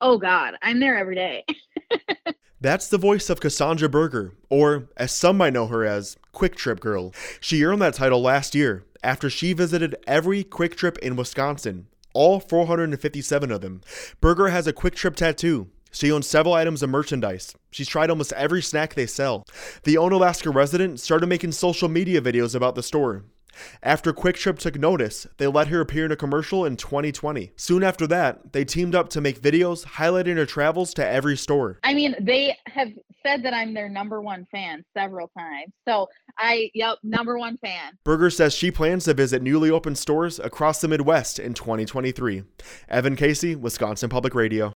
Oh God, I'm there every day. That's the voice of Cassandra Berger, or as some might know her as, Quick Trip Girl. She earned that title last year after she visited every Quick Trip in Wisconsin, all 457 of them. Berger has a Quick Trip tattoo. She owns several items of merchandise. She's tried almost every snack they sell. The Onalaska resident started making social media videos about the store. After Quick Trip took notice, they let her appear in a commercial in 2020. Soon after that, they teamed up to make videos highlighting her travels to every store. I mean, they have said that I'm their number one fan several times. So yep, number one fan. Berger says she plans to visit newly opened stores across the Midwest in 2023. Evan Casey, Wisconsin Public Radio.